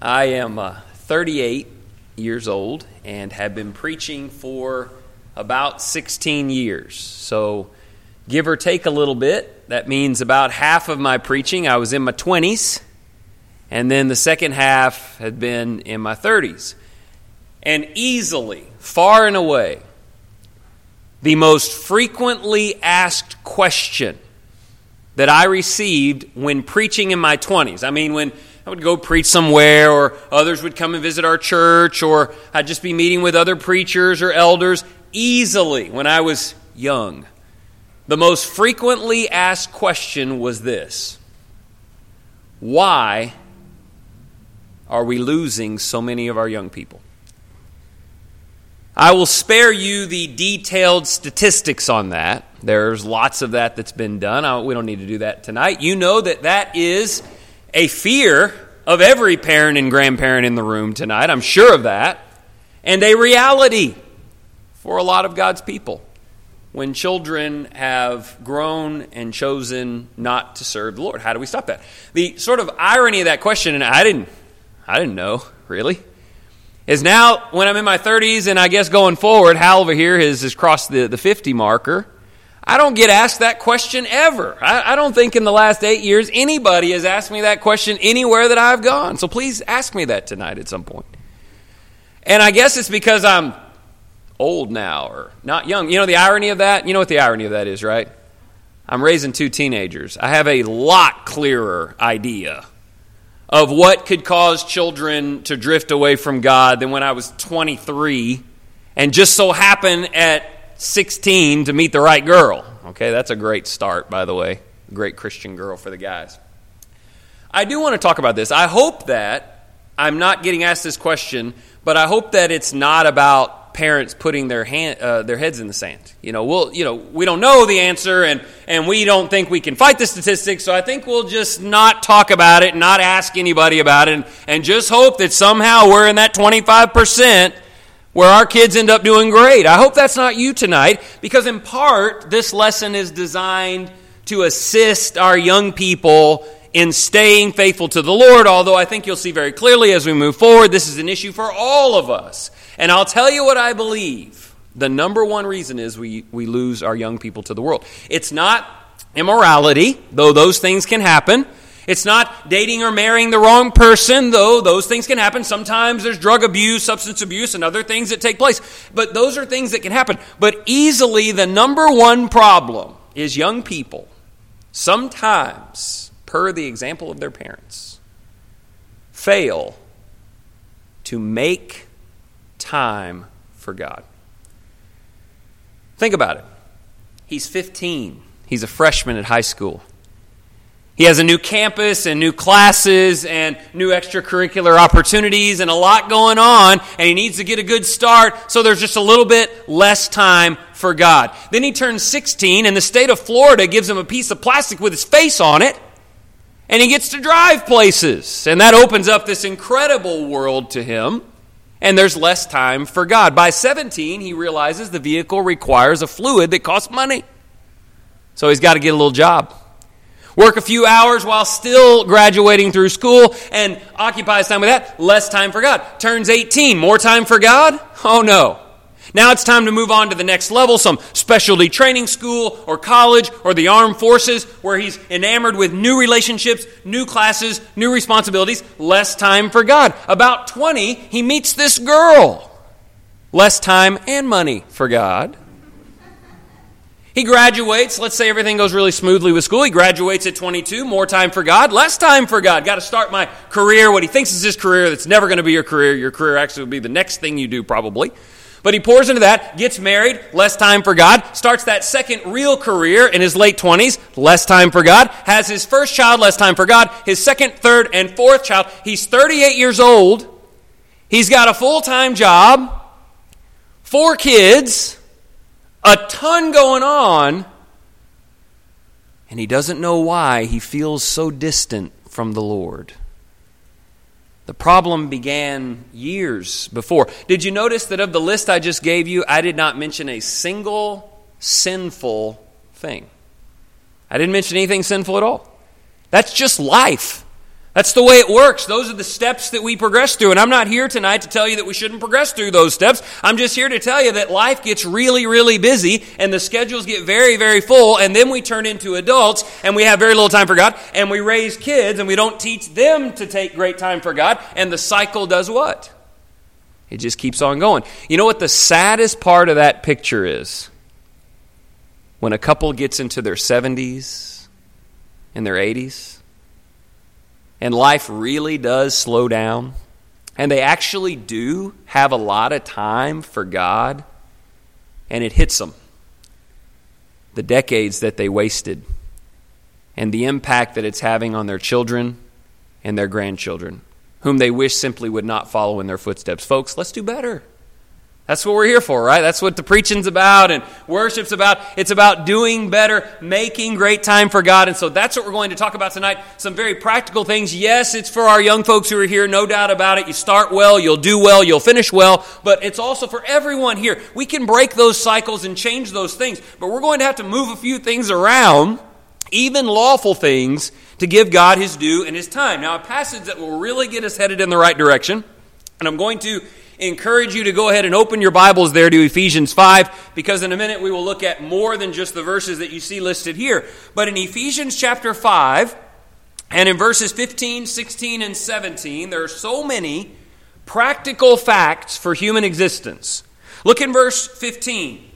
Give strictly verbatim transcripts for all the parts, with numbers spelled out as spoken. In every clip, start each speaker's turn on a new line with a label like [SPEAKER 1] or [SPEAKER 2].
[SPEAKER 1] I am uh, thirty-eight years old and have been preaching for about sixteen years. So give or take a little bit, that means about half of my preaching I was in my twenties, and then the second half had been in my thirties. And easily, far and away, the most frequently asked question that I received when preaching in my twenties. I mean, when I would go preach somewhere, or others would come and visit our church, or I'd just be meeting with other preachers or elders. Easily, when I was young, the most frequently asked question was this: why are we losing so many of our young people? I will spare you the detailed statistics on that. There's lots of that that's been done. I, we don't need to do that tonight. You know that that is a fear of every parent and grandparent in the room tonight. I'm sure of that. And a reality for a lot of God's people when children have grown and chosen not to serve the Lord. How do we stop that? The sort of irony of that question, and I didn't, I didn't know, really, is now when I'm in my thirties, and I guess going forward, Hal over here has, has crossed the, the fifty marker, I don't get asked that question ever. I, I don't think in the last eight years anybody has asked me that question anywhere that I've gone. So please ask me that tonight at some point. And I guess it's because I'm old now or not young. You know the irony of that? You know what the irony of that is, right? I'm raising two teenagers. I have a lot clearer idea of what could cause children to drift away from God than when I was twenty-three and just so happened at sixteen to meet the right girl. Okay, that's a great start, by the way. Great Christian girl for the guys. I do want to talk about this. I hope that I'm not getting asked this question, but I hope that it's not about parents putting their hand, uh, their heads in the sand. You know, we'll, you know, we don't know the answer, and and we don't think we can fight the statistics. So I think we'll just not talk about it, not ask anybody about it, and, and just hope that somehow we're in that twenty-five percent where our kids end up doing great. I hope that's not you tonight, because in part, this lesson is designed to assist our young people in staying faithful to the Lord, although I think you'll see very clearly as we move forward, this is an issue for all of us. And I'll tell you what I believe. The number one reason is we, we lose our young people to the world. It's not immorality, though those things can happen. It's not dating or marrying the wrong person, though those things can happen. Sometimes there's drug abuse, substance abuse, and other things that take place. But those are things that can happen. But easily the number one problem is young people, sometimes, per the example of their parents, fail to make time for God. Think about it. He's fifteen. He's a freshman at high school. He has a new campus and new classes and new extracurricular opportunities and a lot going on, and he needs to get a good start, so there's just a little bit less time for God. Then he turns sixteen, and the state of Florida gives him a piece of plastic with his face on it, and he gets to drive places, and that opens up this incredible world to him, and there's less time for God. By seventeen, he realizes the vehicle requires a fluid that costs money, so he's got to get a little job. Work a few hours while still graduating through school and occupies time with that. Less time for God. Turns eighteen. More time for God? Oh no. Now it's time to move on to the next level, some specialty training school or college or the armed forces, where he's enamored with new relationships, new classes, new responsibilities. Less time for God. About twenty, he meets this girl. Less time and money for God. He graduates. Let's say everything goes really smoothly with school. He graduates at twenty-two. More time for God. Less time for God. Got to start my career, what he thinks is his career. That's never going to be your career. Your career actually will be the next thing you do probably. But he pours into that, gets married, less time for God. Starts that second real career in his late twenties. Less time for God. Has his first child, less time for God. His second, third, and fourth child. He's thirty-eight years old. He's got a full-time job. Four kids. A ton going on, and he doesn't know why he feels so distant from the Lord. The problem began years before. Did you notice that of the list I just gave you, I did not mention a single sinful thing? I didn't mention anything sinful at all. That's just life. That's the way it works. Those are the steps that we progress through. And I'm not here tonight to tell you that we shouldn't progress through those steps. I'm just here to tell you that life gets really, really busy and the schedules get very, very full. And then we turn into adults and we have very little time for God. And we raise kids and we don't teach them to take great time for God. And the cycle does what? It just keeps on going. You know what the saddest part of that picture is? When a couple gets into their seventies and their eighties. And life really does slow down. And they actually do have a lot of time for God. And it hits them. The decades that they wasted. And the impact that it's having on their children and their grandchildren. Whom they wish simply would not follow in their footsteps. Folks, let's do better. That's what we're here for, right? That's what the preaching's about and worship's about. It's about doing better, making great time for God. And so that's what we're going to talk about tonight. Some very practical things. Yes, it's for our young folks who are here, no doubt about it. You start well, you'll do well, you'll finish well. But it's also for everyone here. We can break those cycles and change those things. But we're going to have to move a few things around, even lawful things, to give God His due and His time. Now, a passage that will really get us headed in the right direction. And I'm going to encourage you to go ahead and open your Bibles there to Ephesians five, because in a minute we will look at more than just the verses that you see listed here. But in Ephesians chapter five, and in verses fifteen, sixteen, and seventeen, there are so many practical facts for human existence. Look in verse fifteen.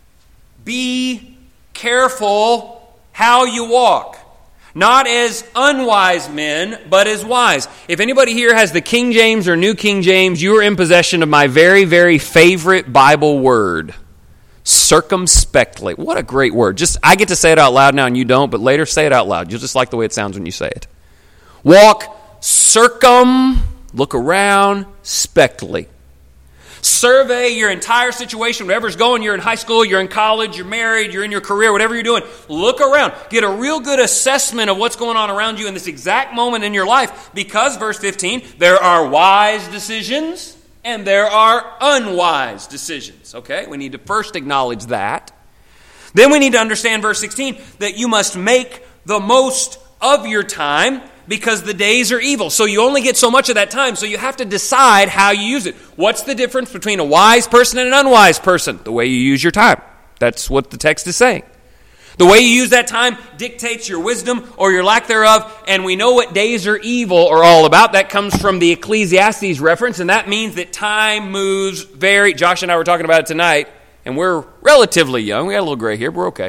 [SPEAKER 1] Be careful how you walk. Not as unwise men, but as wise. If anybody here has the King James or New King James, you are in possession of my very, very favorite Bible word. Circumspectly. What a great word. Just I get to say it out loud now and you don't, but later say it out loud. You'll just like the way it sounds when you say it. Walk circum, look around, spectly. Survey your entire situation, whatever's going. You're in high school, you're in college, you're married, you're in your career, whatever you're doing. Look around. Get a real good assessment of what's going on around you in this exact moment in your life. Because, verse fifteen, there are wise decisions and there are unwise decisions. Okay? We need to first acknowledge that. Then we need to understand, verse sixteen, that you must make the most of your time, because the days are evil. So you only get so much of that time, so you have to decide how you use it. What's the difference between a wise person and an unwise person? The way you use your time. That's what the text is saying. The way you use that time dictates your wisdom or your lack thereof, and we know what days are evil are all about. That comes from the Ecclesiastes reference, and that means that time moves very... Josh and I were talking about it tonight, and we're relatively young. We got a little gray here, but we're okay.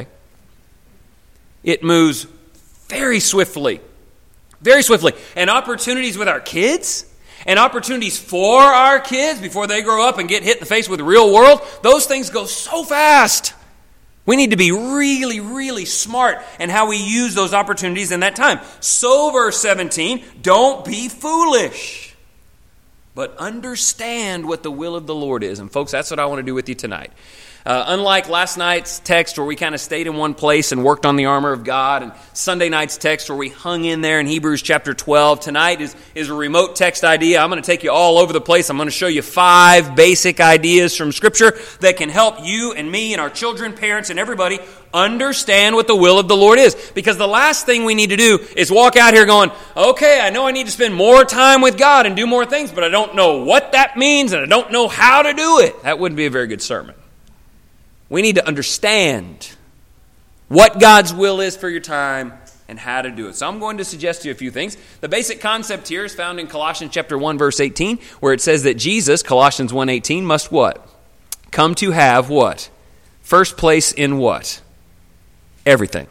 [SPEAKER 1] It moves very swiftly. Very swiftly. And opportunities with our kids, and opportunities for our kids before they grow up and get hit in the face with the real world, those things go so fast. We need to be really, really smart in how we use those opportunities in that time. So, verse seventeen, don't be foolish, but understand what the will of the Lord is. And folks, that's what I want to do with you tonight. Uh, unlike last night's text where we kind of stayed in one place and worked on the armor of God, and Sunday night's text where we hung in there in Hebrews chapter twelve, tonight is, is a remote text idea. I'm going to take you all over the place. I'm going to show you five basic ideas from Scripture that can help you and me and our children, parents, and everybody understand what the will of the Lord is. Because the last thing we need to do is walk out here going, okay, I know I need to spend more time with God and do more things, but I don't know what that means and I don't know how to do it. That wouldn't be a very good sermon. We need to understand what God's will is for your time and how to do it. So I'm going to suggest to you a few things. The basic concept here is found in Colossians chapter one, verse eighteen, where it says that Jesus, Colossians one eighteen, must what? Come to have what? First place in what? Everything.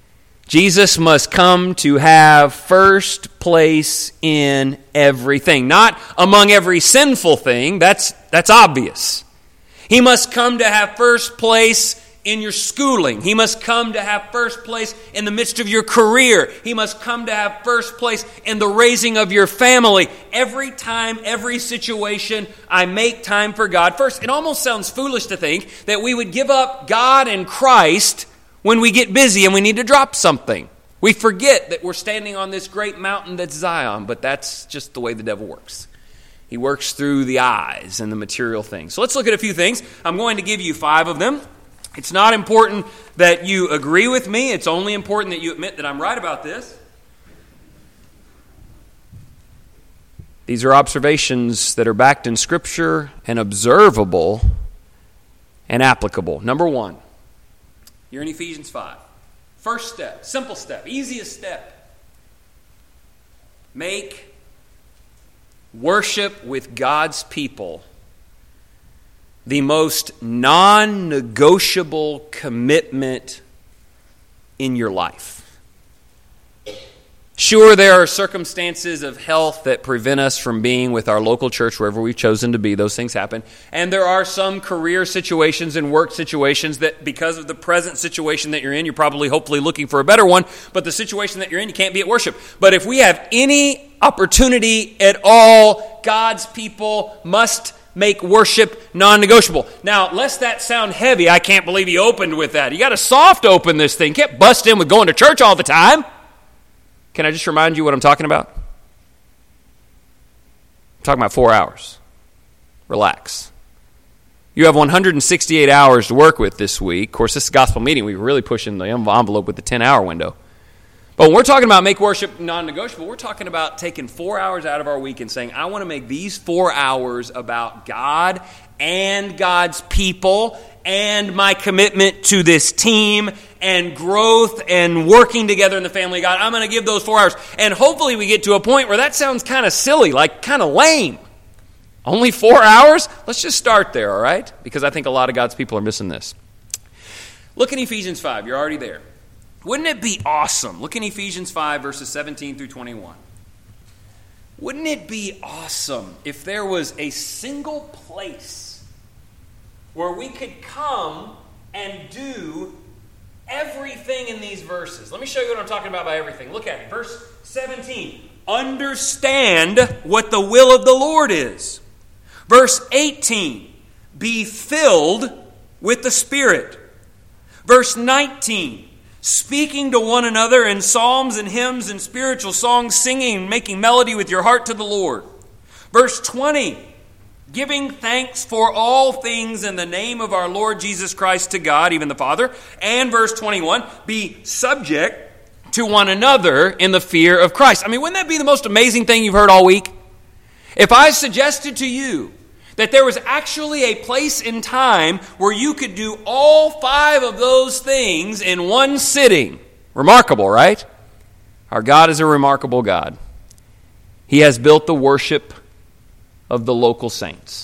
[SPEAKER 1] Jesus must come to have first place in everything. Not among every sinful thing. That's, that's obvious. He must come to have first place in your schooling. He must come to have first place in the midst of your career. He must come to have first place in the raising of your family. Every time, every situation, I make time for God first. It almost sounds foolish to think that we would give up God and Christ when we get busy and we need to drop something. We forget that we're standing on this great mountain that's Zion, but that's just the way the devil works. He works through the eyes and the material things. So let's look at a few things. I'm going to give you five of them. It's not important that you agree with me. It's only important that you admit that I'm right about this. These are observations that are backed in Scripture and observable and applicable. Number one, you're in Ephesians five. First step, simple step, easiest step. Make worship with God's people the most non-negotiable commitment in your life. Sure, there are circumstances of health that prevent us from being with our local church wherever we've chosen to be. Those things happen. And there are some career situations and work situations that because of the present situation that you're in, you're probably hopefully looking for a better one. But the situation that you're in, you can't be at worship. But if we have any opportunity at all, God's people must make worship non-negotiable. Now, lest that sound heavy, I can't believe he opened with that. You got to soft open this thing. You can't bust in with going to church all the time. Can I just remind you what I'm talking about? I'm talking about four hours. Relax. You have one hundred sixty-eight hours to work with this week. Of course, this is a gospel meeting. We're really pushing the envelope with the ten-hour window. But when we're talking about make worship non-negotiable, we're talking about taking four hours out of our week and saying, I want to make these four hours about God and God's people and my commitment to this team and growth and working together in the family of God. I'm going to give those four hours. And hopefully we get to a point where that sounds kind of silly, like kind of lame. Only four hours? Let's just start there, all right? Because I think a lot of God's people are missing this. Look in Ephesians five. You're already there. Wouldn't it be awesome? Look in Ephesians five, verses seventeen through twenty-one. Wouldn't it be awesome if there was a single place where we could come and do everything in these verses? Let me show you what I'm talking about by everything. Look at it. Verse seventeen. Understand what the will of the Lord is. Verse eighteen. Be filled with the Spirit. Verse nineteen. Speaking to one another in psalms and hymns and spiritual songs, singing and making melody with your heart to the Lord. Verse twenty. Giving thanks for all things in the name of our Lord Jesus Christ to God, even the Father. And verse twenty-one, be subject to one another in the fear of Christ. I mean, wouldn't that be the most amazing thing you've heard all week? If I suggested to you that there was actually a place in time where you could do all five of those things in one sitting. Remarkable, right? Our God is a remarkable God. He has built the worship of the local saints.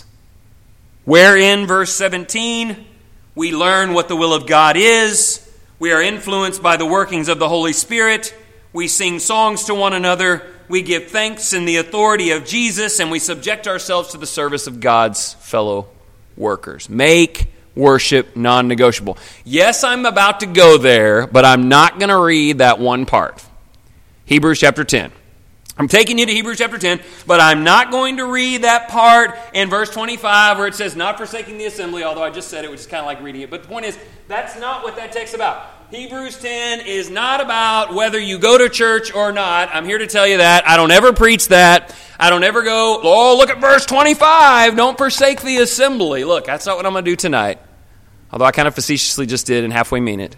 [SPEAKER 1] Wherein, verse seventeen, we learn what the will of God is. We are influenced by the workings of the Holy Spirit. We sing songs to one another. We give thanks in the authority of Jesus, and we subject ourselves to the service of God's fellow workers. Make worship non-negotiable. Yes, I'm about to go there, but I'm not going to read that one part. Hebrews chapter ten. I'm taking you to Hebrews chapter ten, but I'm not going to read that part in verse twenty-five where it says, not forsaking the assembly, although I just said it, which is kind of like reading it. But the point is, that's not what that text's about. Hebrews ten is not about whether you go to church or not. I'm here to tell you that. I don't ever preach that. I don't ever go, oh, look at verse twenty-five. Don't forsake the assembly. Look, that's not what I'm going to do tonight. Although I kind of facetiously just did and halfway mean it.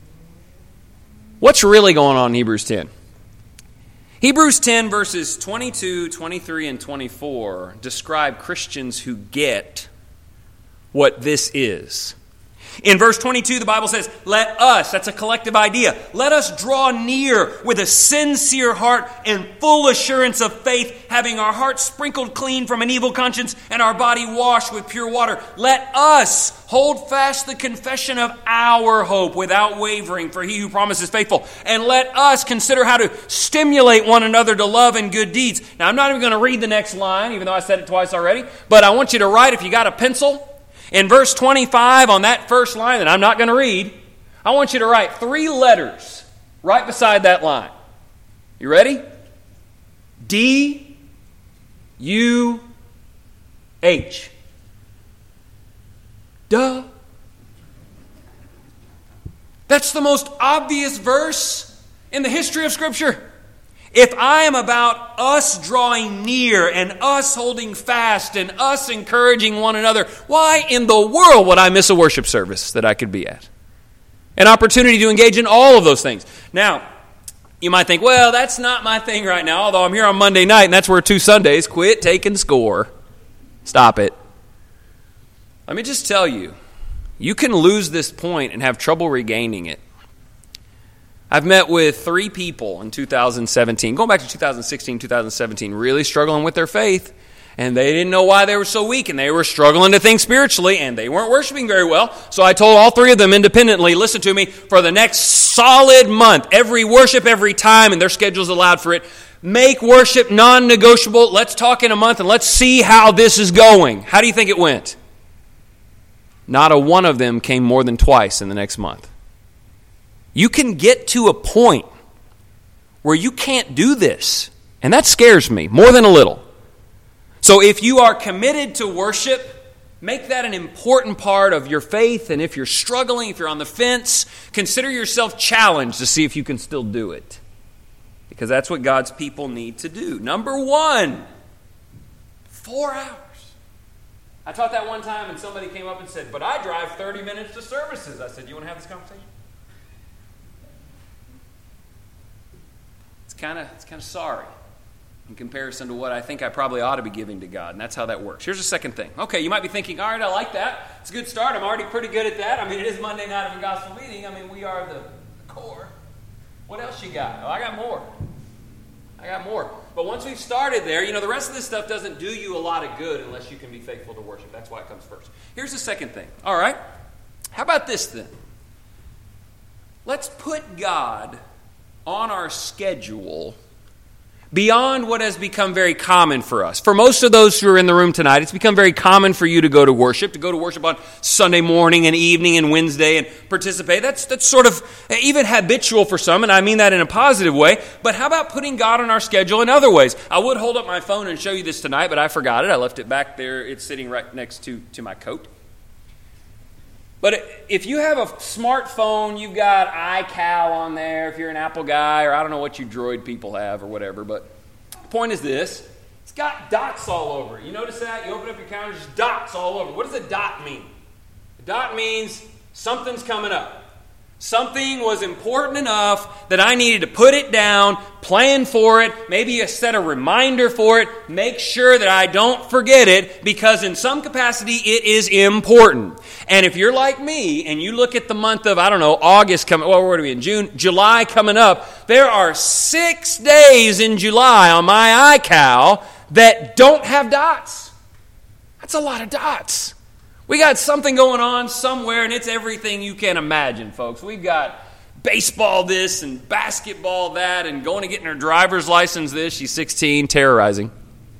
[SPEAKER 1] What's really going on in Hebrews ten? Hebrews ten verses twenty-two, twenty-three, and twenty-four describe Christians who get what this is. In verse twenty-two, the Bible says, let us, that's a collective idea, let us draw near with a sincere heart and full assurance of faith, having our hearts sprinkled clean from an evil conscience and our body washed with pure water. Let us hold fast the confession of our hope without wavering, for he who promises faithful. And let us consider how to stimulate one another to love and good deeds. Now, I'm not even going to read the next line, even though I said it twice already, but I want you to write, if you got a pencil, in verse twenty-five, on that first line that I'm not going to read, I want you to write three letters right beside that line. You ready? D U H. Duh. That's the most obvious verse in the history of Scripture. If I am about us drawing near and us holding fast and us encouraging one another, why in the world would I miss a worship service that I could be at? An opportunity to engage in all of those things. Now, You might think, well, that's not my thing right now, although I'm here on Monday night, and that's where two Sundays. Quit taking score. Stop it. Let me just tell you, you can lose this point and have trouble regaining it. I've met with three people in two thousand seventeen, going back to two thousand sixteen, two thousand seventeen, really struggling with their faith, and they didn't know why they were so weak, and they were struggling to think spiritually, and they weren't worshiping very well. So I told all three of them independently, listen to me, for the next solid month, every worship, every time, and their schedules allowed for it, make worship non-negotiable. Let's talk in a month, and let's see how this is going. How do you think it went? Not a one of them came more than twice in the next month. You can get to a point where you can't do this, and that scares me more than a little. So if you are committed to worship, make that an important part of your faith, and if you're struggling, if you're on the fence, consider yourself challenged to see if you can still do it. Because that's what God's people need to do. Number one, four hours. I taught that one time and somebody came up and said, but I drive thirty minutes to services. I said, you want to have this conversation? It's kind of it's kind of sorry in comparison to what I think I probably ought to be giving to God. And that's how that works. Here's the second thing. Okay, you might be thinking, all right, I like that. It's a good start. I'm already pretty good at that. I mean, it is Monday night of a gospel meeting. I mean, we are the core. What else you got? Oh, I got more. I got more. But once we've started there, you know, the rest of this stuff doesn't do you a lot of good unless you can be faithful to worship. That's why it comes first. Here's the second thing. All right. How about this then? Let's put God on our schedule beyond what has become very common for us. For most of those who are in the room tonight, it's become very common for you to go to worship, to go to worship on Sunday morning and evening and Wednesday and participate. That's that's sort of even habitual for some, and I mean that in a positive way. But how about putting God on our schedule in other ways? I would hold up my phone and show you this tonight, but I forgot it. I left it back there. It's sitting right next to, to my coat. But if you have a smartphone, you've got iCal on there, if you're an Apple guy, or I don't know what you Droid people have or whatever, but the point is this. It's got dots all over it. You notice that? You open up your calendar, there's dots all over. What does a dot mean? A dot means something's coming up. Something was important enough that I needed to put it down, plan for it, maybe you set a reminder for it, make sure that I don't forget it, because in some capacity it is important. And if you're like me and you look at the month of, I don't know, August coming, well, what are we in, June, July coming up, there are six days in July on my iCal that don't have dots. That's a lot of dots. We got something going on somewhere, and it's everything you can imagine, folks. We've got baseball this and basketball that and going to getting her driver's license this. She's sixteen, terrorizing.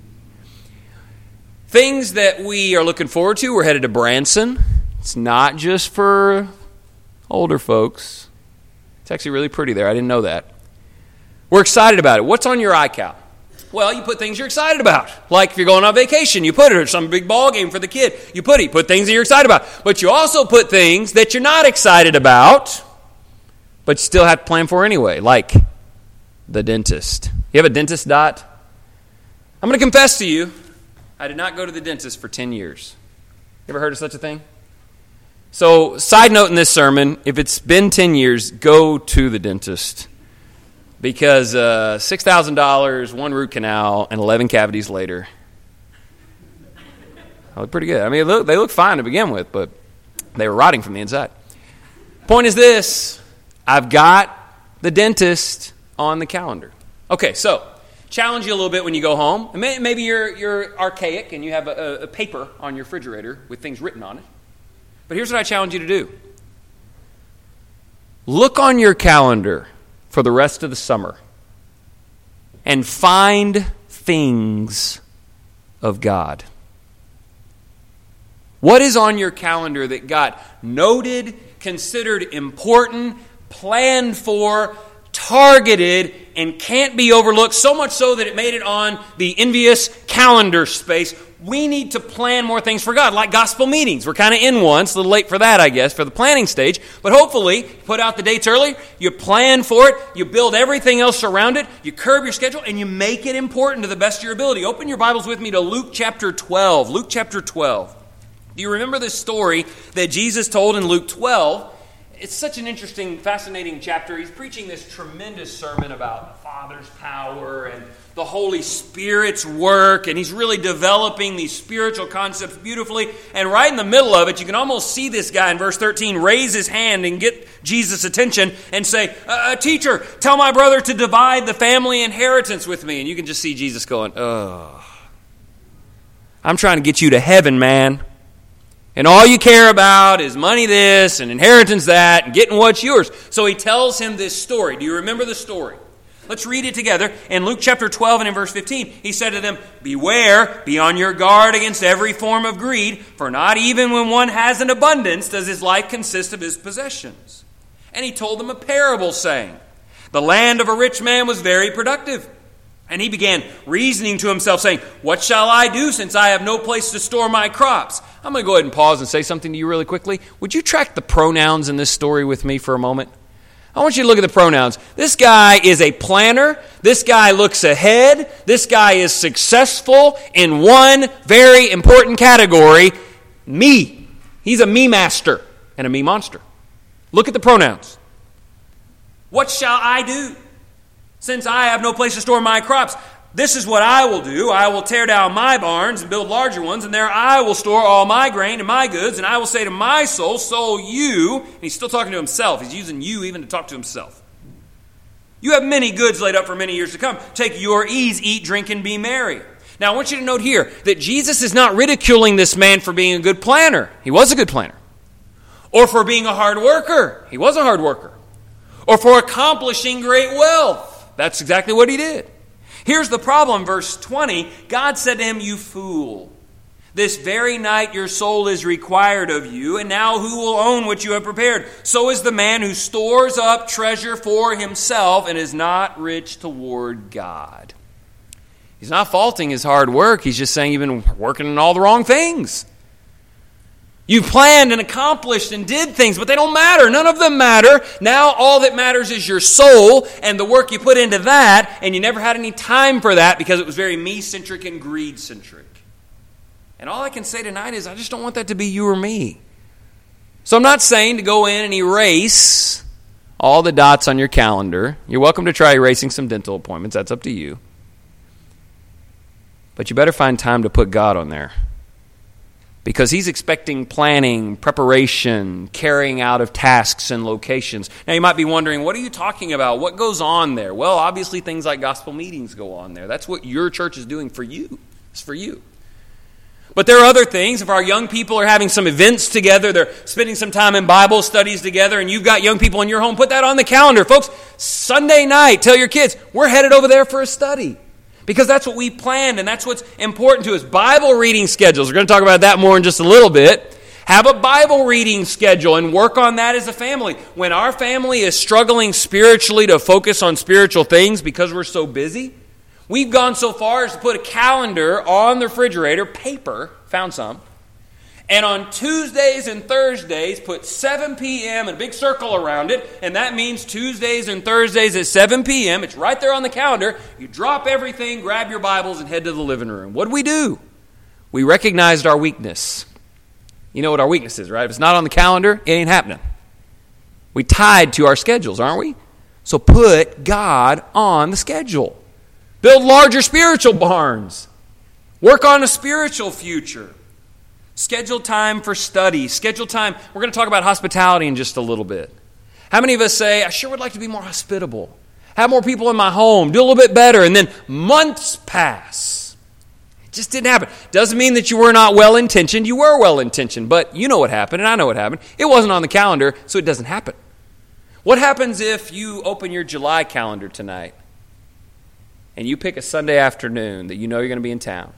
[SPEAKER 1] Things that we are looking forward to. We're headed to Branson. It's not just for older folks. It's actually really pretty there. I didn't know that. We're excited about it. What's on your iCal? Well, you put things you're excited about. Like if you're going on vacation, you put it, or some big ball game for the kid. You put it. You put things that you're excited about. But you also put things that you're not excited about, but you still have to plan for anyway, like the dentist. You have a dentist dot? I'm going to confess to you, I did not go to the dentist for ten years. You ever heard of such a thing? So, side note in this sermon, if it's been ten years, go to the dentist. Because uh, six thousand dollars, one root canal, and eleven cavities later. I look pretty good. I mean, they look, they look fine to begin with, but they were rotting from the inside. Point is this. I've got the dentist on the calendar. Okay, so challenge you a little bit when you go home. Maybe you're, you're archaic and you have a, a paper on your refrigerator with things written on it. But here's what I challenge you to do. Look on your calendar for the rest of the summer and find things of God. What is on your calendar that got noted, considered important, planned for, targeted, and can't be overlooked, so much so that it made it on the envious calendar space? We need to plan more things for God, like gospel meetings. We're kind of in one. It's a little late for that, I guess, for the planning stage. But hopefully, put out the dates early, you plan for it, you build everything else around it, you curb your schedule, and you make it important to the best of your ability. Open your Bibles with me to Luke chapter twelve. Luke chapter twelve. Do you remember this story that Jesus told in Luke twelve? it's such an interesting, fascinating chapter. He's preaching this tremendous sermon about the Father's power and the Holy Spirit's work, and he's really developing these spiritual concepts beautifully. And right in the middle of it, you can almost see this guy in verse thirteen raise his hand and get Jesus' attention and say, uh, "Teacher, tell my brother to divide the family inheritance with me." And you can just see Jesus going, "Oh, I'm trying to get you to heaven, man. And all you care about is money this and inheritance that and getting what's yours." So he tells him this story. Do you remember the story? Let's read it together. In Luke chapter twelve and in verse fifteen, he said to them, "Beware, be on your guard against every form of greed, for not even when one has an abundance does his life consist of his possessions." And he told them a parable, saying, "The land of a rich man was very productive. And he began reasoning to himself, saying, 'What shall I do since I have no place to store my crops?'" I'm going to go ahead and pause and say something to you really quickly. Would you track the pronouns in this story with me for a moment? I want you to look at the pronouns. This guy is a planner. This guy looks ahead. This guy is successful in one very important category, me. He's a me master and a me monster. Look at the pronouns. What shall I do since I have no place to store my crops? This is what I will do. I will tear down my barns and build larger ones, and there I will store all my grain and my goods, and I will say to my soul, soul, you, and he's still talking to himself. He's using you even to talk to himself. You have many goods laid up for many years to come. Take your ease, eat, drink, and be merry. Now, I want you to note here that Jesus is not ridiculing this man for being a good planner. He was a good planner. Or for being a hard worker. He was a hard worker. Or for accomplishing great wealth. That's exactly what he did. Here's the problem, verse twenty. God said to him, "You fool, this very night your soul is required of you, and now who will own what you have prepared? So is the man who stores up treasure for himself and is not rich toward God." He's not faulting his hard work. He's just saying you've been working on all the wrong things. You planned and accomplished and did things, but they don't matter. None of them matter. Now all that matters is your soul and the work you put into that, and you never had any time for that because it was very me-centric and greed-centric. And all I can say tonight is I just don't want that to be you or me. So I'm not saying to go in and erase all the dots on your calendar. You're welcome to try erasing some dental appointments. That's up to you. But you better find time to put God on there. Because he's expecting planning, preparation, carrying out of tasks and locations. Now you might be wondering, what are you talking about? What goes on there? Well, obviously things like gospel meetings go on there. That's what your church is doing for you. It's for you. But there are other things. If our young people are having some events together, they're spending some time in Bible studies together, and you've got young people in your home, put that on the calendar. Folks, Sunday night, tell your kids, we're headed over there for a study. Because that's what we planned, and that's what's important to us. Bible reading schedules. We're going to talk about that more in just a little bit. Have a Bible reading schedule and work on that as a family. When our family is struggling spiritually to focus on spiritual things because we're so busy, we've gone so far as to put a calendar on the refrigerator, paper, found some, and on Tuesdays and Thursdays, put seven p.m. and a big circle around it. And that means Tuesdays and Thursdays at seven p.m. It's right there on the calendar. You drop everything, grab your Bibles, and head to the living room. What do we do? We recognized our weakness. You know what our weakness is, right? If it's not on the calendar, it ain't happening. We tied to our schedules, aren't we? So put God on the schedule. Build larger spiritual barns. Work on a spiritual future. Schedule time for study. Schedule time. We're going to talk about hospitality in just a little bit. How many of us say, I sure would like to be more hospitable, have more people in my home, do a little bit better, and then months pass. It just didn't happen. Doesn't mean that you were not well-intentioned. You were well-intentioned, but you know what happened, and I know what happened. It wasn't on the calendar, so it doesn't happen. What happens if you open your July calendar tonight and you pick a Sunday afternoon that you know you're going to be in town?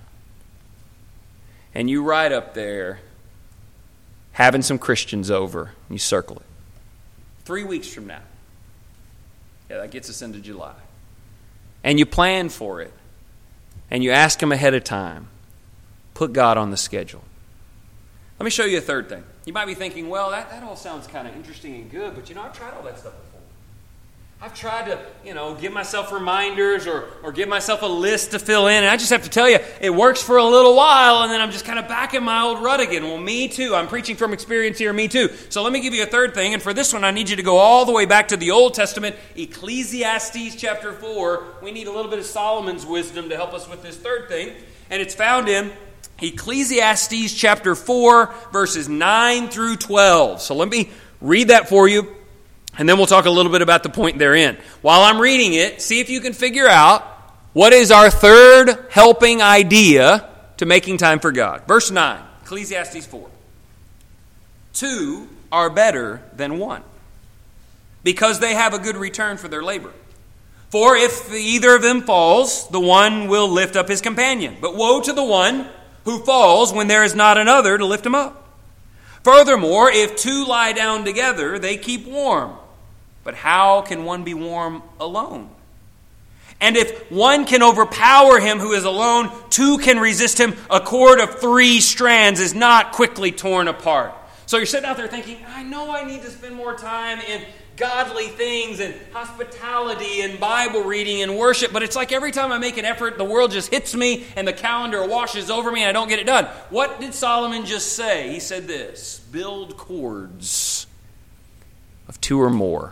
[SPEAKER 1] And you write up there, having some Christians over, and you circle it. Three weeks from now. Yeah, that gets us into July. And you plan for it. And you ask them ahead of time. Put God on the schedule. Let me show you a third thing. You might be thinking, well, that, that all sounds kind of interesting and good, but you know, I've tried all that stuff before. I've tried to, you know, give myself reminders or, or give myself a list to fill in. And I just have to tell you, it works for a little while, and then I'm just kind of back in my old rut again. Well, me too. I'm preaching from experience here, me too. So let me give you a third thing. And for this one, I need you to go all the way back to the Old Testament, Ecclesiastes chapter four. We need a little bit of Solomon's wisdom to help us with this third thing. And it's found in Ecclesiastes chapter four, verses nine through twelve. So let me read that for you. And then we'll talk a little bit about the point therein. While I'm reading it, see if you can figure out what is our third helping idea to making time for God. Verse nine, Ecclesiastes four. Two are better than one, because they have a good return for their labor. For if either of them falls, the one will lift up his companion. But woe to the one who falls when there is not another to lift him up. Furthermore, if two lie down together, they keep warm. But how can one be warm alone? And if one can overpower him who is alone, two can resist him. A cord of three strands is not quickly torn apart. So you're sitting out there thinking, I know I need to spend more time in godly things and hospitality and Bible reading and worship, but it's like every time I make an effort, the world just hits me and the calendar washes over me and I don't get it done. What did Solomon just say? He said this: build cords of two or more.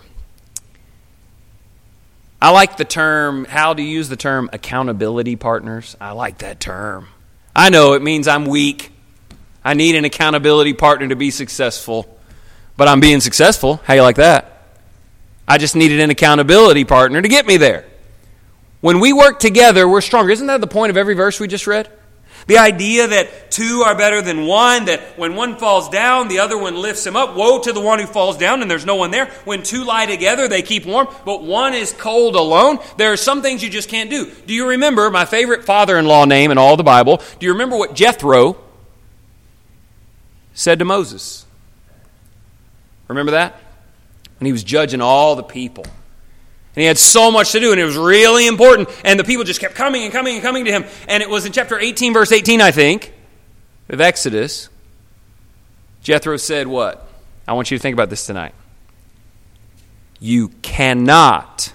[SPEAKER 1] I like the term, how to use the term accountability partners. I like that term. I know it means I'm weak. I need an accountability partner to be successful, but I'm being successful. How you like that? I just needed an accountability partner to get me there. When we work together, we're stronger. Isn't that the point of every verse we just read? The idea that two are better than one, that when one falls down, the other one lifts him up. Woe to the one who falls down and there's no one there. When two lie together, they keep warm, but one is cold alone. There are some things you just can't do. Do you remember my favorite father-in-law name in all the Bible? Do you remember what Jethro said to Moses? Remember that? When he was judging all the people. And he had so much to do, and it was really important. And the people just kept coming and coming and coming to him. And it was in chapter eighteen, verse eighteen, I think, of Exodus. Jethro said what? I want you to think about this tonight. You cannot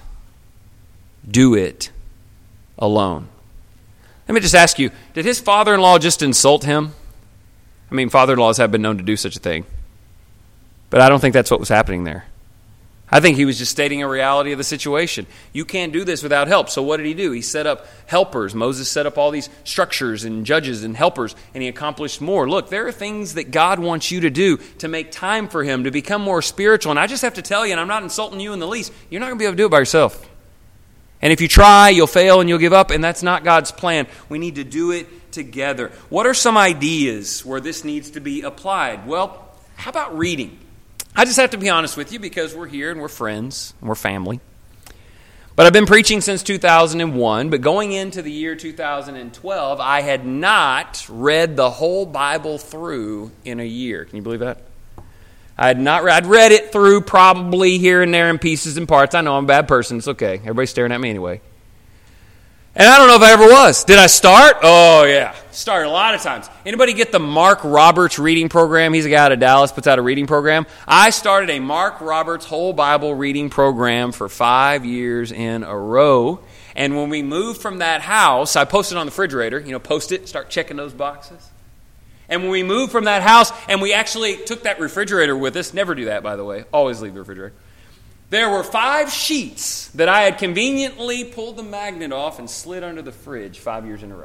[SPEAKER 1] do it alone. Let me just ask you, did his father-in-law just insult him? I mean, father-in-laws have been known to do such a thing. But I don't think that's what was happening there. I think he was just stating a reality of the situation. You can't do this without help. So what did he do? He set up helpers. Moses set up all these structures and judges and helpers, and he accomplished more. Look, there are things that God wants you to do to make time for him, to become more spiritual. And I just have to tell you, and I'm not insulting you in the least, you're not going to be able to do it by yourself. And if you try, you'll fail and you'll give up, and that's not God's plan. We need to do it together. What are some ideas where this needs to be applied? Well, how about reading? I just have to be honest with you because we're here and we're friends and we're family. But I've been preaching since two thousand one, but going into the year two thousand twelve, I had not read the whole Bible through in a year. Can you believe that? I had not read, I'd read it through probably here and there in pieces and parts. I know I'm a bad person. It's okay. Everybody's staring at me anyway. And I don't know if I ever was. Did I start? Oh, yeah. Started a lot of times. Anybody get the Mark Roberts reading program? He's a guy out of Dallas, puts out a reading program. I started a Mark Roberts whole Bible reading program for five years in a row. And when we moved from that house, I posted on the refrigerator, you know, post it, start checking those boxes. And when we moved from that house, and we actually took that refrigerator with us, never do that, by the way, always leave the refrigerator. There were five sheets that I had conveniently pulled the magnet off and slid under the fridge five years in a row.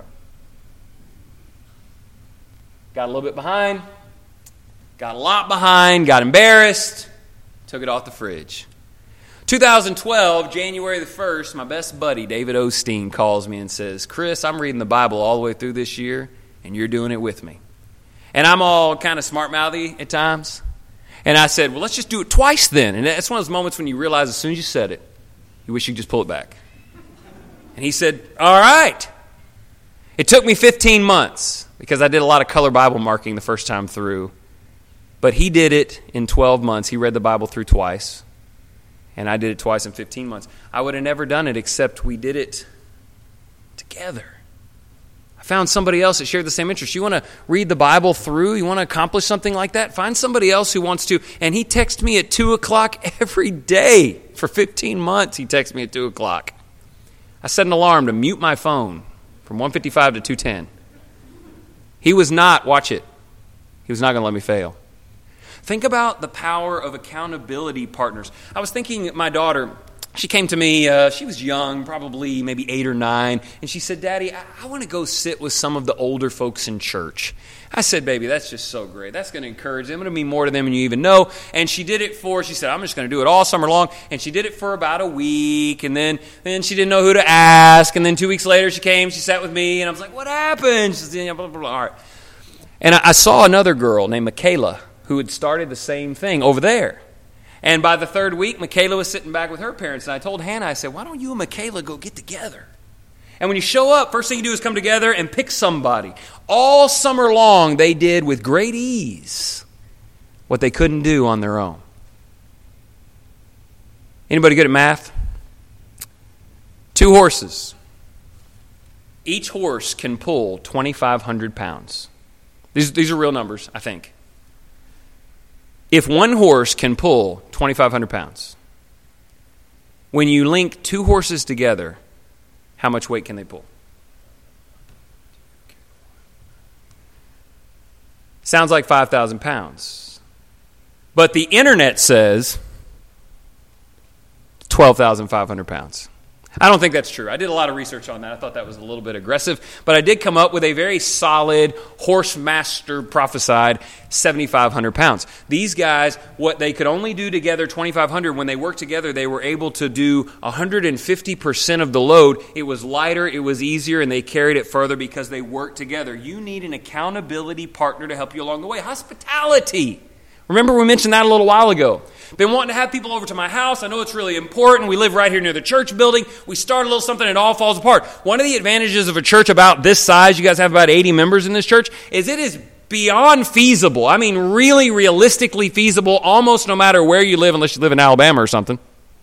[SPEAKER 1] Got a little bit behind, got a lot behind, got embarrassed, took it off the fridge. two thousand twelve, January the first, my best buddy, David Osteen, calls me and says, Chris, I'm reading the Bible all the way through this year, and you're doing it with me. And I'm all kind of smart-mouthy at times. And I said, well, let's just do it twice then. And that's one of those moments when you realize as soon as you said it, you wish you could just pull it back. And he said, all right. It took me fifteen months because I did a lot of color Bible marking the first time through. But he did it in twelve months. He read the Bible through twice. And I did it twice in fifteen months. I would have never done it except we did it together. I found somebody else that shared the same interest. You want to read the Bible through? You want to accomplish something like that? Find somebody else who wants to. And he texts me at two o'clock every day. For fifteen months, he texts me at two o'clock. I set an alarm to mute my phone from one fifty-five to two ten. He was not, watch it, he was not going to let me fail. Think about the power of accountability partners. I was thinking, my daughter, she came to me, uh, she was young, probably maybe eight or nine, and she said, Daddy, I, I want to go sit with some of the older folks in church. I said, baby, that's just so great. That's going to encourage them. It'll mean more to them than you even know. And she did it for, she said, I'm just going to do it all summer long. And she did it for about a week, and then, then she didn't know who to ask. And then two weeks later, she came, she sat with me, and I was like, what happened? She said, blah, blah, blah. All right. And I, I saw another girl named Michaela who had started the same thing over there. And by the third week, Michaela was sitting back with her parents. And I told Hannah, I said, why don't you and Michaela go get together? And when you show up, first thing you do is come together and pick somebody. All summer long, they did with great ease what they couldn't do on their own. Anybody good at math? Two horses. Each horse can pull twenty-five hundred pounds. These, these are real numbers, I think. If one horse can pull twenty-five hundred pounds, when you link two horses together, how much weight can they pull? Sounds like five thousand pounds. But the internet says twelve thousand five hundred pounds. I don't think that's true. I did a lot of research on that. I thought that was a little bit aggressive. But I did come up with a very solid horse master prophesied seventy-five hundred pounds. These guys, what they could only do together, twenty-five hundred, when they worked together, they were able to do one hundred fifty percent of the load. It was lighter, it was easier, and they carried it further because they worked together. You need an accountability partner to help you along the way. Hospitality. Remember we mentioned that a little while ago. Been wanting to have people over to my house. I know it's really important. We live right here near the church building. We start a little something, it all falls apart. One of the advantages of a church about this size, you guys have about eighty members in this church, is it is beyond feasible. I mean, really realistically feasible, almost no matter where you live, unless you live in Alabama or something,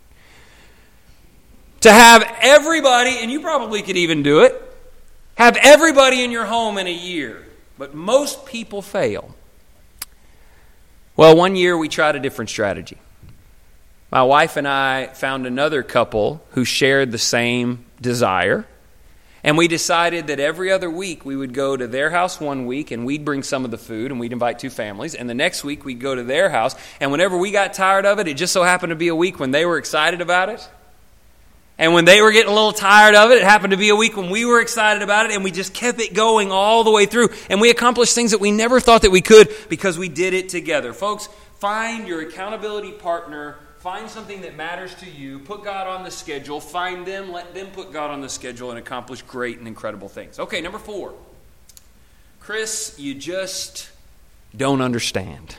[SPEAKER 1] to have everybody, and you probably could even do it, have everybody in your home in a year. But most people fail. Well, one year we tried a different strategy. My wife and I found another couple who shared the same desire, and we decided that every other week we would go to their house one week and we'd bring some of the food and we'd invite two families, and the next week we'd go to their house, and whenever we got tired of it, it just so happened to be a week when they were excited about it. And when they were getting a little tired of it, it happened to be a week when we were excited about it, and we just kept it going all the way through. And we accomplished things that we never thought that we could because we did it together. Folks, find your accountability partner. Find something that matters to you. Put God on the schedule. Find them. Let them put God on the schedule and accomplish great and incredible things. Okay, number four. Chris, you just don't understand.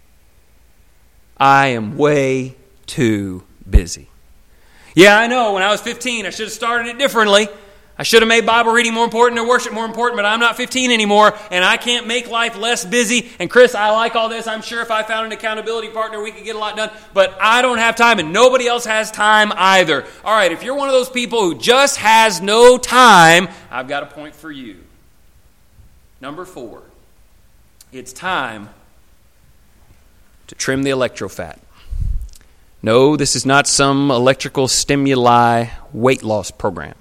[SPEAKER 1] I am way too busy. Yeah, I know. When I was fifteen, I should have started it differently. I should have made Bible reading more important and worship more important, but I'm not fifteen anymore, and I can't make life less busy. And Chris, I like all this. I'm sure if I found an accountability partner, we could get a lot done, but I don't have time, and nobody else has time either. All right, if you're one of those people who just has no time, I've got a point for you. Number four, it's time to trim the electrofat. No, this is not some electrical stimuli weight loss program.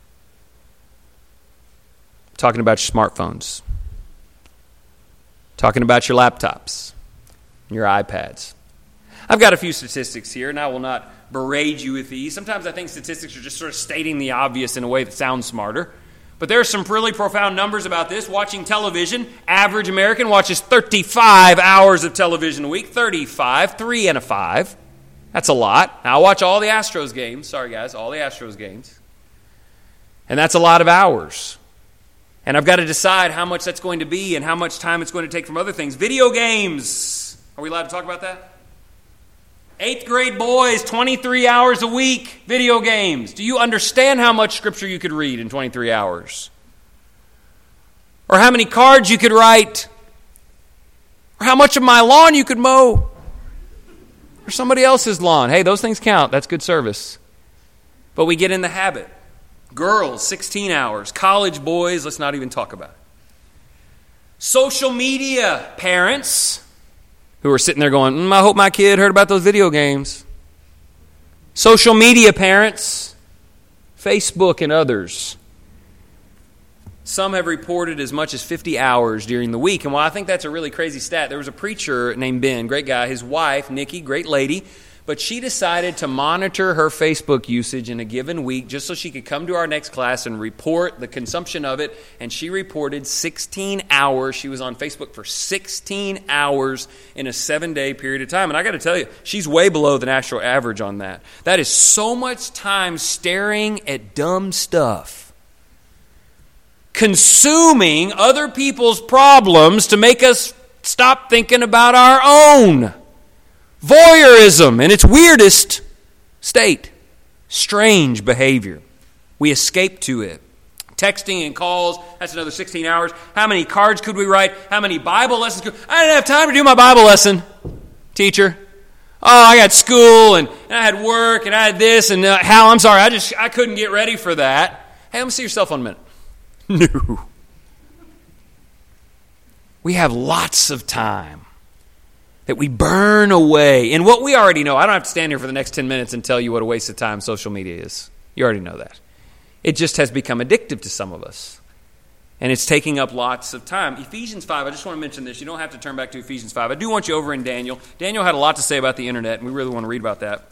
[SPEAKER 1] I'm talking about your smartphones. I'm talking about your laptops, your iPads. I've got a few statistics here, and I will not berate you with these. Sometimes I think statistics are just sort of stating the obvious in a way that sounds smarter. But there are some really profound numbers about this. Watching television, average American watches thirty-five hours of television a week. thirty-five, three and a five. That's a lot. Now, I watch all the Astros games. Sorry, guys, all the Astros games. And that's a lot of hours. And I've got to decide how much that's going to be and how much time it's going to take from other things. Video games. Are we allowed to talk about that? Eighth grade boys, twenty-three hours a week, video games. Do you understand how much scripture you could read in twenty-three hours? Or how many cards you could write? Or how much of my lawn you could mow? Or somebody else's lawn. Hey, those things count. That's good service. But we get in the habit. Girls, sixteen hours. College boys, let's not even talk about it. Social media parents who are sitting there going, mm, I hope my kid heard about those video games. Social media parents, Facebook and others. Some have reported as much as fifty hours during the week. And while I think that's a really crazy stat, there was a preacher named Ben, great guy. His wife, Nikki, great lady. But she decided to monitor her Facebook usage in a given week just so she could come to our next class and report the consumption of it. And she reported sixteen hours. She was on Facebook for sixteen hours in a seven-day period of time. And I got to tell you, she's way below the national average on that. That is so much time staring at dumb stuff, consuming other people's problems to make us stop thinking about our own. Voyeurism in its weirdest state. Strange behavior. We escape to it. Texting and calls, that's another sixteen hours. How many cards could we write? How many Bible lessons could I didn't have time to do my Bible lesson, teacher. Oh, I got school and, and I had work and I had this and uh, Hal, I'm sorry, I just I couldn't get ready for that. Hey, let me see your cell phone a minute. No. We have lots of time that we burn away. And what we already know, I don't have to stand here for the next ten minutes and tell you what a waste of time social media is. You already know that. It just has become addictive to some of us. And it's taking up lots of time. Ephesians five, I just want to mention this. You don't have to turn back to Ephesians five. I do want you over in Daniel. Daniel had a lot to say about the internet, and we really want to read about that.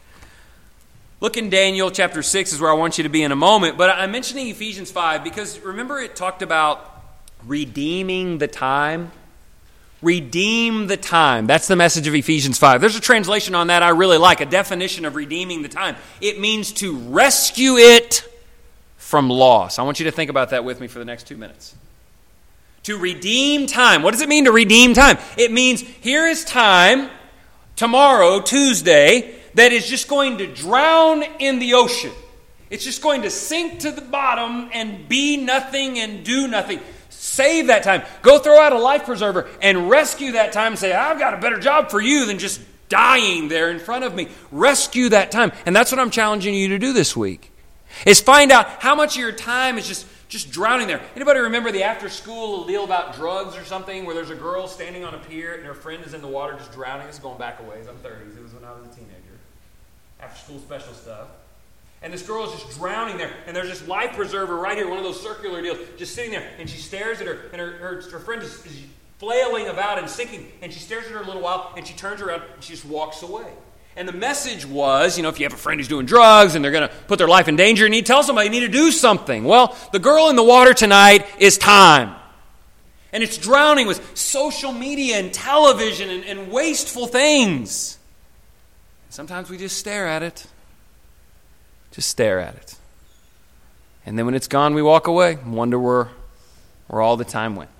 [SPEAKER 1] Look in Daniel chapter six is where I want you to be in a moment. But I'm mentioning Ephesians five because remember it talked about redeeming the time. Redeem the time. That's the message of Ephesians five. There's a translation on that I really like, a definition of redeeming the time. It means to rescue it from loss. I want you to think about that with me for the next two minutes. To redeem time. What does it mean to redeem time? It means here is time, tomorrow, Tuesday, that is just going to drown in the ocean. It's just going to sink to the bottom and be nothing and do nothing. Save that time. Go throw out a life preserver and rescue that time and say, I've got a better job for you than just dying there in front of me. Rescue that time. And that's what I'm challenging you to do this week, is find out how much of your time is just, just drowning there. Anybody remember the after school deal about drugs or something where there's a girl standing on a pier and her friend is in the water just drowning? It's going back a ways. I'm thirties. It was when I was a teenager. After school special stuff. And this girl is just drowning there. And there's this life preserver right here, one of those circular deals, just sitting there. And she stares at her, and her, her, her friend is, is flailing about and sinking. And she stares at her a little while, and she turns around, and she just walks away. And the message was, you know, if you have a friend who's doing drugs, and they're going to put their life in danger, and you tell somebody you need to do something. Well, the girl in the water tonight is time. And it's drowning with social media and television and, and wasteful things. Sometimes we just stare at it. Just stare at it. And then when it's gone, we walk away and wonder where, where all the time went.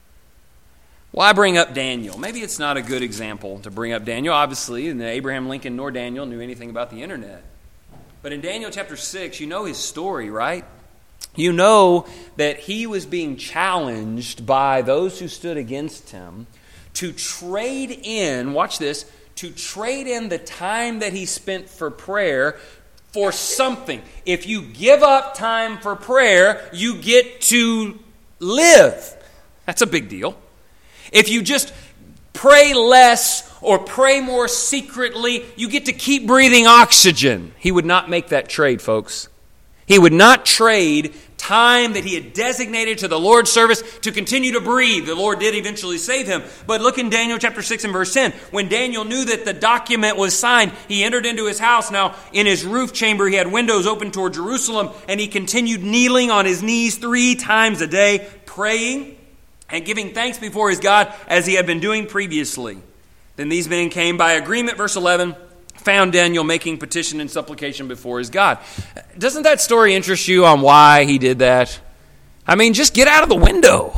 [SPEAKER 1] Why bring up Daniel? Maybe it's not a good example to bring up Daniel. Obviously, neither Abraham Lincoln nor Daniel knew anything about the internet. But in Daniel chapter six, you know his story, right? You know that he was being challenged by those who stood against him to trade in, watch this, to trade in the time that he spent for prayer for something. If you give up time for prayer, you get to live. That's a big deal. If you just pray less or pray more secretly, you get to keep breathing oxygen. He would not make that trade, folks. He would not trade time that he had designated to the Lord's service to continue to breathe. The Lord did eventually save him. But look in Daniel chapter six and verse ten. When Daniel knew that the document was signed, he entered into his house. Now, in his roof chamber, he had windows open toward Jerusalem, and he continued kneeling on his knees three times a day, praying and giving thanks before his God as he had been doing previously. Then these men came by agreement, verse eleven, found Daniel making petition and supplication before his God. Doesn't that story interest you on why he did that? I mean, just get out of the window.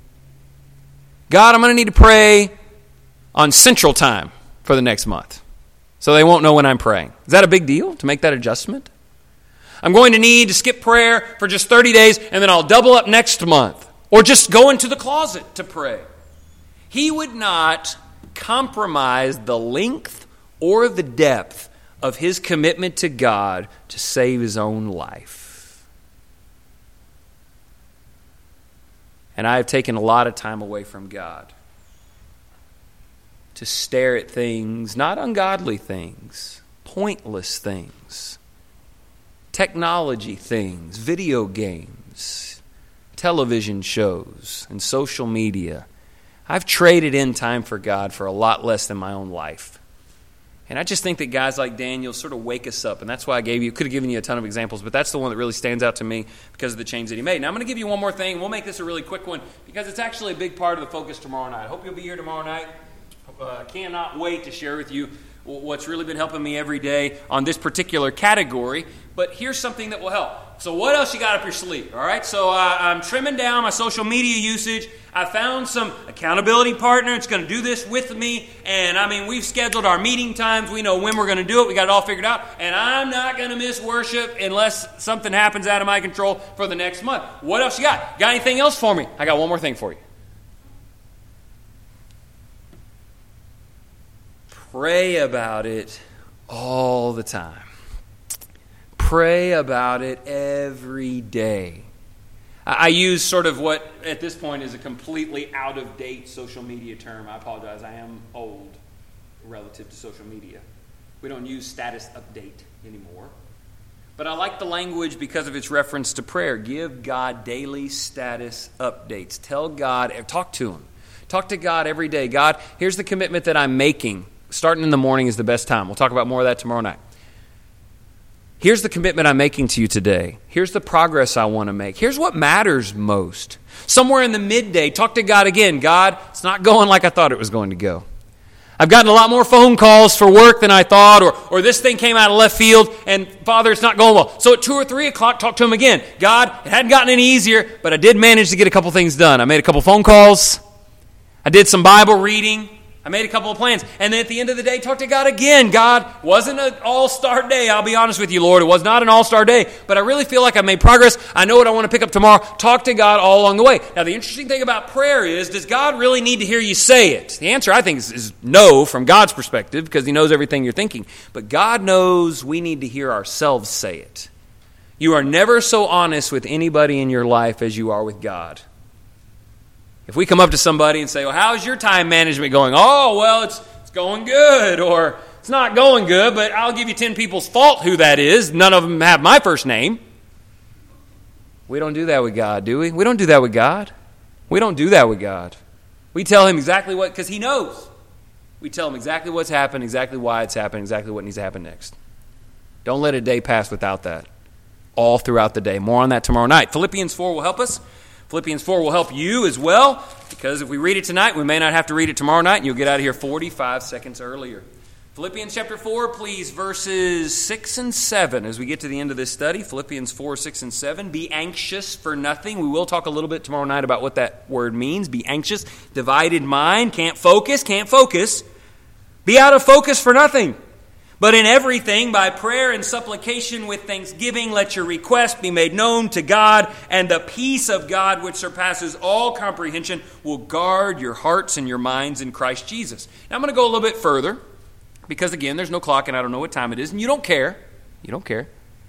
[SPEAKER 1] God, I'm going to need to pray on Central Time for the next month, so they won't know when I'm praying. Is that a big deal to make that adjustment? I'm going to need to skip prayer for just thirty days, and then I'll double up next month. Or just go into the closet to pray. He would not compromise the length or the depth of his commitment to God to save his own life. And I have taken a lot of time away from God to stare at things, not ungodly things, pointless things, technology things, video games, television shows, and social media. I've traded in time for God for a lot less than my own life. And I just think that guys like Daniel sort of wake us up. And that's why I gave you, could have given you a ton of examples, but that's the one that really stands out to me because of the change that he made. Now I'm going to give you one more thing. We'll make this a really quick one because it's actually a big part of the focus tomorrow night. I hope you'll be here tomorrow night. I uh, cannot wait to share with you what's really been helping me every day on this particular category. But here's something that will help. So what else you got up your sleeve? All right, so uh, I'm trimming down my social media usage. I found some accountability partner that's going to do this with me. And I mean, we've scheduled our meeting times. We know when we're going to do it. We got it all figured out. And I'm not going to miss worship unless something happens out of my control for the next month. What else you got? Got anything else for me? I got one more thing for you. Pray about it all the time. Pray about it every day. I use sort of what at this point is a completely out-of-date social media term. I apologize. I am old relative to social media. We don't use status update anymore. But I like the language because of its reference to prayer. Give God daily status updates. Tell God, talk to Him. Talk to God every day. God, here's the commitment that I'm making. Starting in the morning is the best time. We'll talk about more of that tomorrow night. Here's the commitment I'm making to you today. Here's the progress I want to make. Here's what matters most. Somewhere in the midday, talk to God again. God, it's not going like I thought it was going to go. I've gotten a lot more phone calls for work than I thought, or, or this thing came out of left field, and Father, it's not going well. So at two or three o'clock, talk to Him again. God, it hadn't gotten any easier, but I did manage to get a couple things done. I made a couple phone calls. I did some Bible reading. I made a couple of plans. And then at the end of the day, talk to God again. God, wasn't an all-star day. I'll be honest with you, Lord. It was not an all-star day. But I really feel like I made progress. I know what I want to pick up tomorrow. Talk to God all along the way. Now, the interesting thing about prayer is, does God really need to hear you say it? The answer, I think, is, is no from God's perspective because He knows everything you're thinking. But God knows we need to hear ourselves say it. You are never so honest with anybody in your life as you are with God. If we come up to somebody and say, well, how's your time management going? Oh, well, it's it's going good, or it's not going good, but I'll give you ten people's fault who that is. None of them have my first name. We don't do that with God, do we? We don't do that with God. We don't do that with God. We tell Him exactly what, because He knows. We tell Him exactly what's happened, exactly why it's happened, exactly what needs to happen next. Don't let a day pass without that. All throughout the day. More on that tomorrow night. Philippians four will help us. Philippians four will help you as well, because if we read it tonight, we may not have to read it tomorrow night, and you'll get out of here forty-five seconds earlier. Philippians chapter four, please, verses six and seven as we get to the end of this study. Philippians four, six, and seven. Be anxious for nothing. We will talk a little bit tomorrow night about what that word means. Be anxious. Divided mind. Can't focus. Can't focus. Be out of focus for nothing. But in everything, by prayer and supplication with thanksgiving, let your request be made known to God, and the peace of God, which surpasses all comprehension, will guard your hearts and your minds in Christ Jesus. Now I'm going to go a little bit further, because again, there's no clock and I don't know what time it is, and you don't care. You don't care.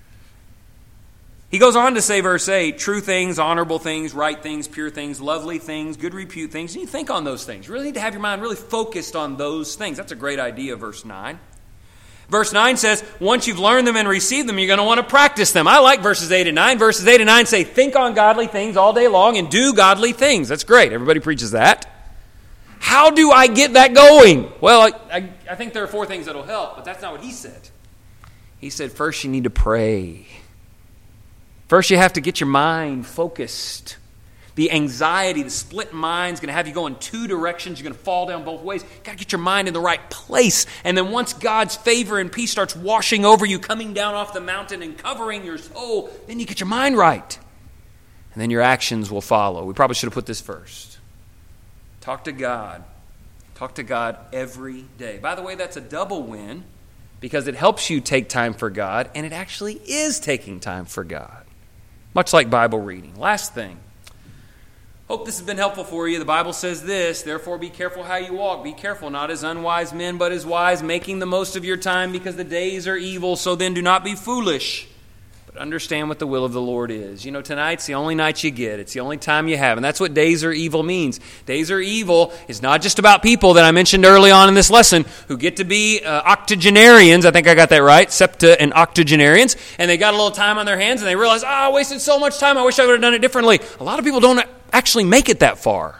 [SPEAKER 1] He goes on to say, verse eight, true things, honorable things, right things, pure things, lovely things, good repute things. And you think on those things. You really need to have your mind really focused on those things. That's a great idea, verse nine. Verse nine says, once you've learned them and received them, you're going to want to practice them. I like verses eight and nine. Verses eight and nine say, think on godly things all day long and do godly things. That's great. Everybody preaches that. How do I get that going? Well, I, I, I think there are four things that will help, but that's not what he said. He said, first you need to pray. First you have to get your mind focused. The anxiety, the split mind is going to have you go in two directions. You're going to fall down both ways. You've got to get your mind in the right place. And then once God's favor and peace starts washing over you, coming down off the mountain and covering your soul, then you get your mind right. And then your actions will follow. We probably should have put this first. Talk to God. Talk to God every day. By the way, that's a double win because it helps you take time for God, and it actually is taking time for God. Much like Bible reading. Last thing. Hope this has been helpful for you. The Bible says this, therefore be careful how you walk. Be careful, not as unwise men, but as wise, making the most of your time because the days are evil. So then do not be foolish, but understand what the will of the Lord is. You know, tonight's the only night you get. It's the only time you have. And that's what days are evil means. Days are evil is not just about people that I mentioned early on in this lesson who get to be uh, octogenarians. I think I got that right, septa and octogenarians. And they got a little time on their hands and they realize, oh, I wasted so much time. I wish I would have done it differently. A lot of people don't actually make it that far.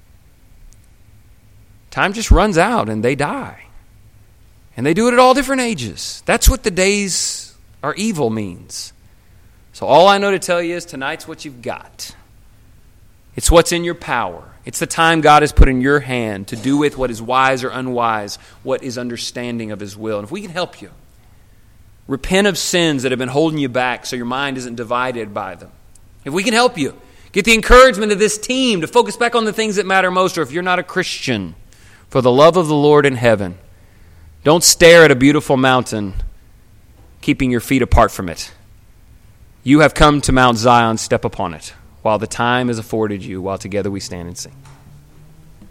[SPEAKER 1] Time just runs out and they die. And they do it at all different ages. That's what the days are evil means. So all I know to tell you is tonight's what you've got. It's what's in your power. It's the time God has put in your hand to do with what is wise or unwise, what is understanding of His will. And if we can help you, repent of sins that have been holding you back so your mind isn't divided by them. If we can help you, get the encouragement of this team to focus back on the things that matter most, or if you're not a Christian, for the love of the Lord in heaven, don't stare at a beautiful mountain, keeping your feet apart from it. You have come to Mount Zion, step upon it, while the time is afforded you, while together we stand and sing.